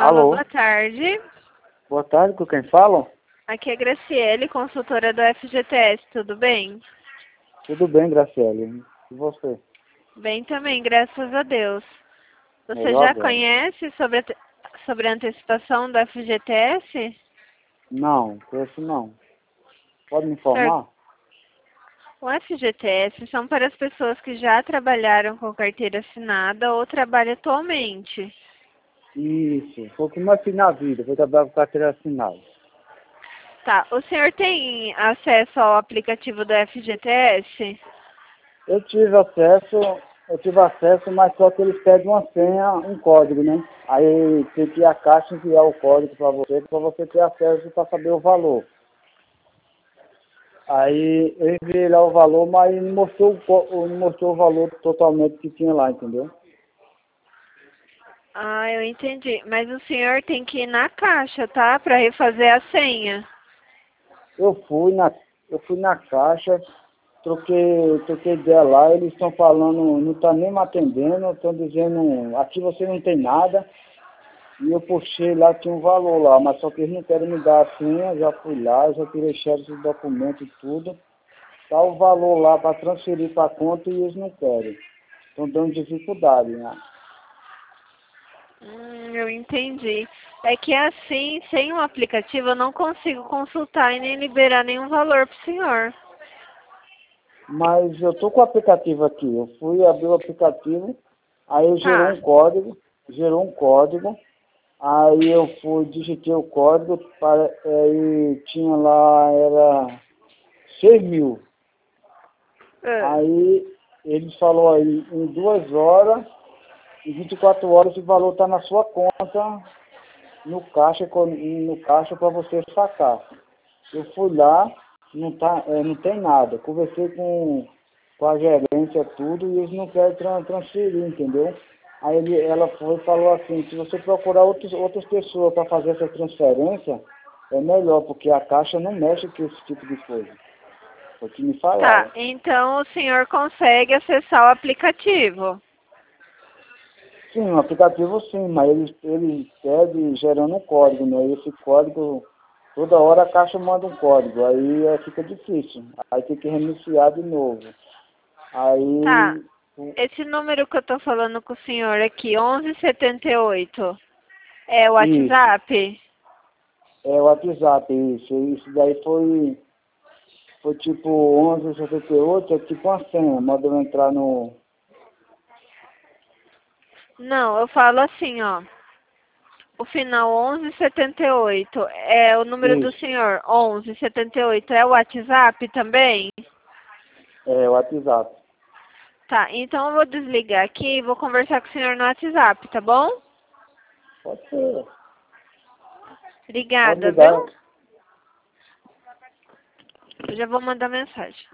Alô, Alô, boa tarde. boa tarde, com quem fala? Aqui é Graciele, consultora do FGTS, tudo bem? Tudo bem, Graciele. E você? Bem também, graças a Deus. Você Melhor já agora? conhece sobre a antecipação do FGTS? Não, conheço não. Pode me Senhor, informar? o FGTS são para as pessoas que já trabalharam com carteira assinada ou trabalham atualmente. Isso, foi o que mais fiz na vida, foi trabalhar com carteira assinada. Tá, o senhor tem acesso ao aplicativo do FGTS? Eu tive acesso, mas só que eles pedem uma senha, um código, né? Aí tem que ir à caixa enviar o código para você ter acesso para saber o valor. Aí eu enviei lá o valor, mas não mostrou, não mostrou o valor totalmente que tinha lá, entendeu? Ah, eu entendi. Mas o senhor tem que ir na caixa, tá? Para refazer a senha. Eu fui na, eu fui na caixa, troquei ideia lá, eles estão falando, não está nem me atendendo, estão dizendo, aqui você não tem nada, e eu puxei lá, tinha um valor lá, mas só que eles não querem me dar a senha, já fui lá, já tirei xerox de documento e tudo, tá o valor lá para transferir para a conta e eles não querem. Estão dando dificuldade, né? Eu entendi. É que assim, sem o aplicativo, eu não consigo consultar e nem liberar nenhum valor pro senhor. Mas eu tô com o aplicativo aqui, eu fui abrir o aplicativo, aí Tá. gerou um código. Aí eu fui, digitei o código, aí tinha lá, era 6.000. Ah, Aí ele falou aí, em 2 horas, em 24 horas, o valor está na sua conta, no caixa para você sacar. Eu fui lá, não tem nada. Conversei com a gerência, tudo, e eles não querem transferir, entendeu? Aí ela foi e falou assim, se você procurar outras pessoas para fazer essa transferência, é melhor, porque a Caixa não mexe com esse tipo de coisa. Foi o que me tá. falaram. Então o senhor consegue acessar o aplicativo. Sim, o aplicativo sim, mas eles pedem gerando um código, né? E esse código, toda hora a Caixa manda um código, aí fica difícil. Aí tem que reiniciar de novo. Tá. Aí, Esse número que eu tô falando com o senhor aqui, 1178, é o isso, WhatsApp? é o WhatsApp, isso. Isso daí foi tipo 1178, é tipo uma senha, manda eu entrar no... Não, eu falo assim, ó. O final 1178 é o número do Isso, senhor. 1178 é o WhatsApp também? é o WhatsApp. Tá, então eu vou desligar aqui e vou conversar com o senhor no WhatsApp, tá bom? Pode ser, pode Obrigada, viu? ligar. Eu já vou mandar mensagem.